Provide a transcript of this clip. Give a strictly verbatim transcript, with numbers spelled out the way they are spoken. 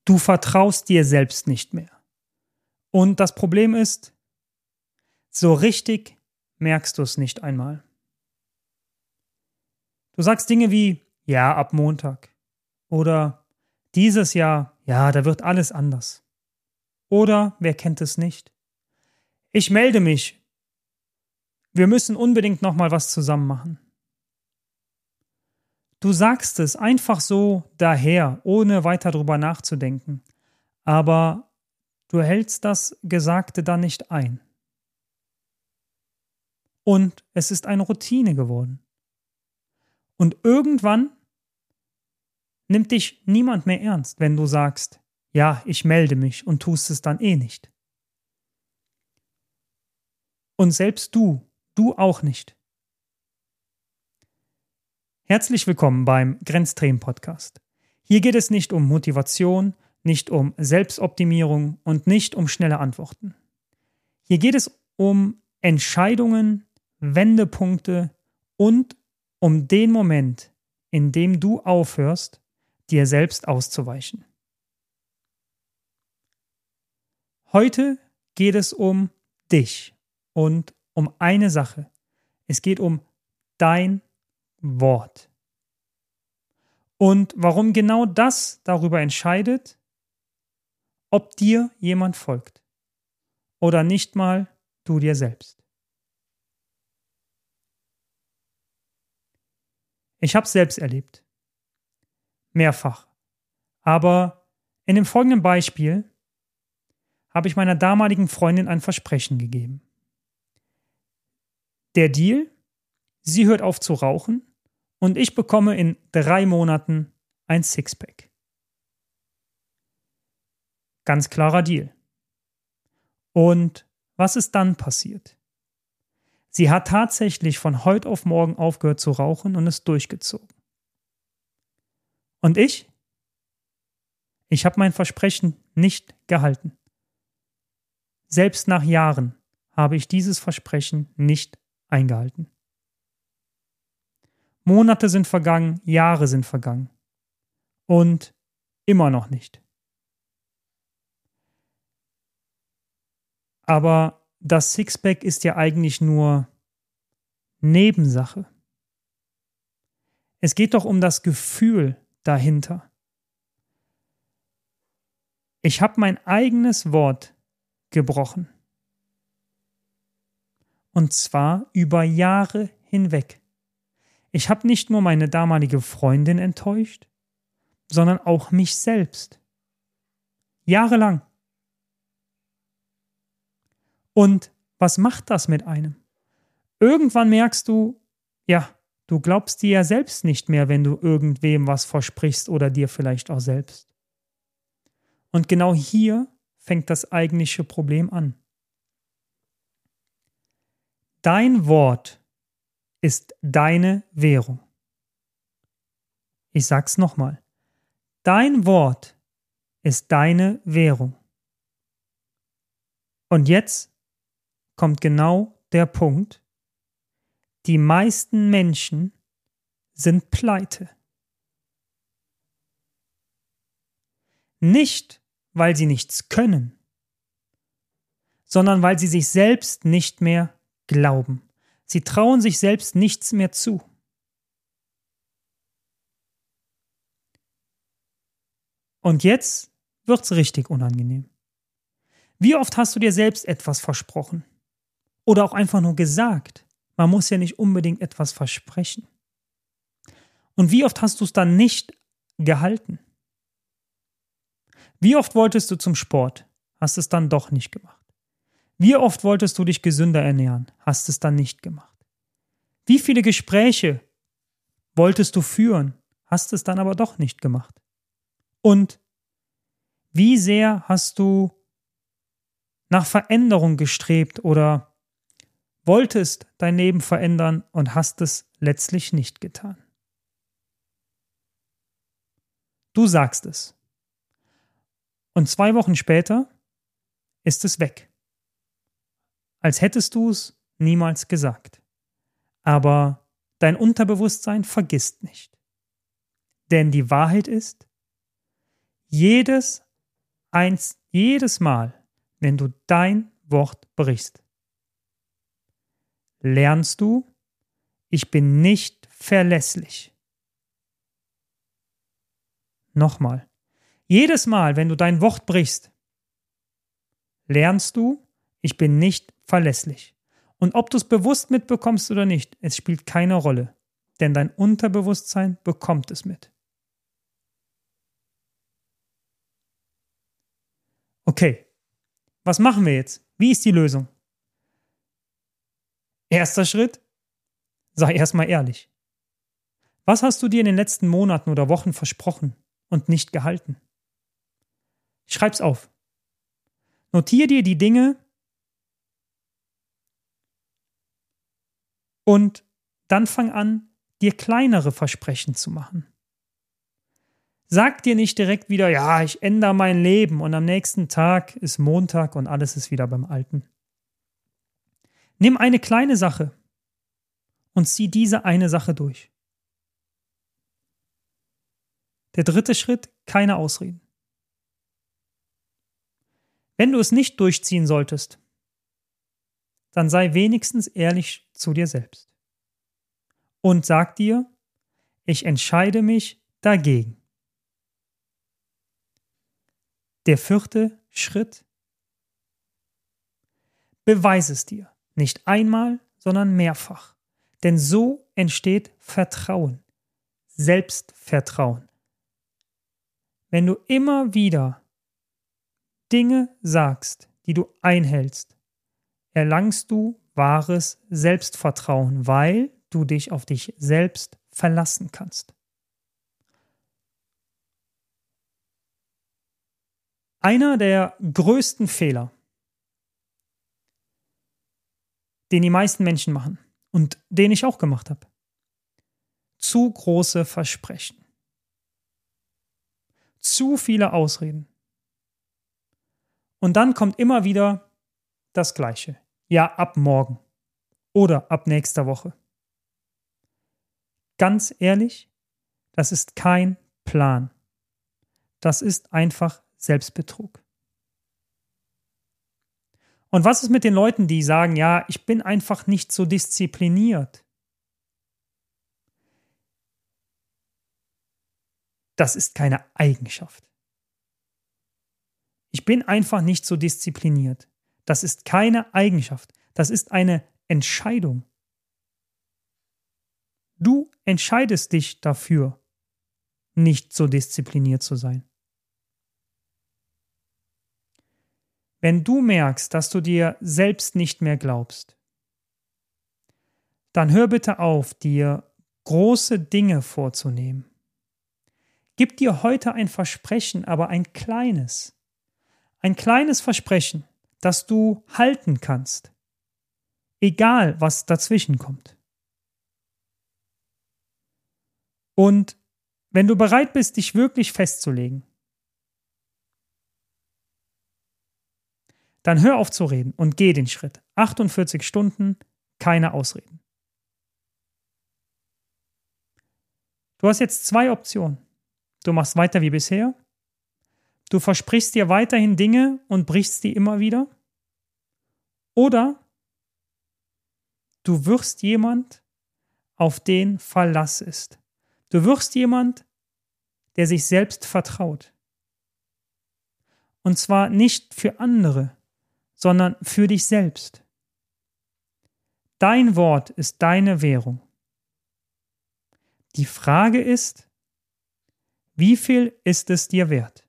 Du vertraust dir selbst nicht mehr. Und das Problem ist, so richtig merkst du es nicht einmal. Du sagst Dinge wie, ja, ab Montag. Oder dieses Jahr, ja, da wird alles anders. Oder, wer kennt es nicht? Ich melde mich. Wir müssen unbedingt nochmal was zusammen machen. Du sagst es einfach so daher, ohne weiter drüber nachzudenken. Aber du hältst das Gesagte dann nicht ein. Und es ist eine Routine geworden. Und irgendwann nimmt dich niemand mehr ernst, wenn du sagst, ja, ich melde mich und tust es dann eh nicht. Und selbst du, du auch nicht. Herzlich willkommen beim Grenzthemen-Podcast. Hier geht es nicht um Motivation, nicht um Selbstoptimierung und nicht um schnelle Antworten. Hier geht es um Entscheidungen, Wendepunkte und um den Moment, in dem du aufhörst, dir selbst auszuweichen. Heute geht es um dich und um eine Sache. Es geht um dein Wort. Und warum genau das darüber entscheidet, ob dir jemand folgt oder nicht mal du dir selbst. Ich habe es selbst erlebt. Mehrfach. Aber in dem folgenden Beispiel habe ich meiner damaligen Freundin ein Versprechen gegeben. Der Deal: Sie hört auf zu rauchen und ich bekomme in drei Monaten ein Sixpack. Ganz klarer Deal. Und was ist dann passiert? Sie hat tatsächlich von heute auf morgen aufgehört zu rauchen und es durchgezogen. Und ich? Ich habe mein Versprechen nicht gehalten. Selbst nach Jahren habe ich dieses Versprechen nicht eingehalten. Monate sind vergangen, Jahre sind vergangen. Und immer noch nicht. Aber das Sixpack ist ja eigentlich nur Nebensache. Es geht doch um das Gefühl dahinter. Ich habe mein eigenes Wort gebrochen. Und zwar über Jahre hinweg. Ich habe nicht nur meine damalige Freundin enttäuscht, sondern auch mich selbst. Jahrelang. Und was macht das mit einem? Irgendwann merkst du, ja, du glaubst dir ja selbst nicht mehr, wenn du irgendwem was versprichst oder dir vielleicht auch selbst. Und genau hier fängt das eigentliche Problem an. Dein Wort ist deine Währung. Ich sag's nochmal. Dein Wort ist deine Währung. Und jetzt kommt genau der Punkt: Die meisten Menschen sind pleite. Nicht, weil sie nichts können, sondern weil sie sich selbst nicht mehr glauben. Sie trauen sich selbst nichts mehr zu. Und jetzt wird's richtig unangenehm. Wie oft hast du dir selbst etwas versprochen? Oder auch einfach nur gesagt? Man muss ja nicht unbedingt etwas versprechen. Und wie oft hast du es dann nicht gehalten? Wie oft wolltest du zum Sport? Hast es dann doch nicht gemacht. Wie oft wolltest du dich gesünder ernähren? Hast es dann nicht gemacht. Wie viele Gespräche wolltest du führen? Hast es dann aber doch nicht gemacht. Und wie sehr hast du nach Veränderung gestrebt oder wolltest dein Leben verändern und hast es letztlich nicht getan? Du sagst es. Und zwei Wochen später ist es weg. Als hättest du es niemals gesagt. Aber dein Unterbewusstsein vergisst nicht. Denn die Wahrheit ist, jedes Eins, jedes Mal, wenn du dein Wort brichst, lernst du, ich bin nicht verlässlich. Nochmal. Jedes Mal, wenn du dein Wort brichst, lernst du, ich bin nicht verlässlich. Und ob du es bewusst mitbekommst oder nicht, es spielt keine Rolle, denn dein Unterbewusstsein bekommt es mit. Okay, was machen wir jetzt? Wie ist die Lösung? Erster Schritt, sei erstmal ehrlich. Was hast du dir in den letzten Monaten oder Wochen versprochen und nicht gehalten? Schreib's auf. Notier dir die Dinge und dann fang an, dir kleinere Versprechen zu machen. Sag dir nicht direkt wieder, ja, ich ändere mein Leben und am nächsten Tag ist Montag und alles ist wieder beim Alten. Nimm eine kleine Sache und zieh diese eine Sache durch. Der dritte Schritt, keine Ausreden. Wenn du es nicht durchziehen solltest, dann sei wenigstens ehrlich zu dir selbst. Und sag dir, ich entscheide mich dagegen. Der vierte Schritt, beweise es dir. Nicht einmal, sondern mehrfach. Denn so entsteht Vertrauen, Selbstvertrauen. Wenn du immer wieder Dinge sagst, die du einhältst, erlangst du wahres Selbstvertrauen, weil du dich auf dich selbst verlassen kannst. Einer der größten Fehler, den die meisten Menschen machen und den ich auch gemacht habe, zu große Versprechen. Zu viele Ausreden. Und dann kommt immer wieder das Gleiche. Ja, ab morgen oder ab nächster Woche. Ganz ehrlich, das ist kein Plan. Das ist einfach Selbstbetrug. Und was ist mit den Leuten, die sagen, ja, ich bin einfach nicht so diszipliniert? Das ist keine Eigenschaft. Ich bin einfach nicht so diszipliniert. Das ist keine Eigenschaft. Das ist eine Entscheidung. Du entscheidest dich dafür, nicht so diszipliniert zu sein. Wenn du merkst, dass du dir selbst nicht mehr glaubst, dann hör bitte auf, dir große Dinge vorzunehmen. Gib dir heute ein Versprechen, aber ein kleines. Ein kleines Versprechen, das du halten kannst. Egal, was dazwischen kommt. Und wenn du bereit bist, dich wirklich festzulegen, dann hör auf zu reden und geh den Schritt. achtundvierzig Stunden, keine Ausreden. Du hast jetzt zwei Optionen. Du machst weiter wie bisher. Du versprichst dir weiterhin Dinge und brichst die immer wieder. Oder du wirst jemand, auf den Verlass ist. Du wirst jemand, der sich selbst vertraut. Und zwar nicht für andere, sondern für dich selbst. Dein Wort ist deine Währung. Die Frage ist, wie viel ist es dir wert?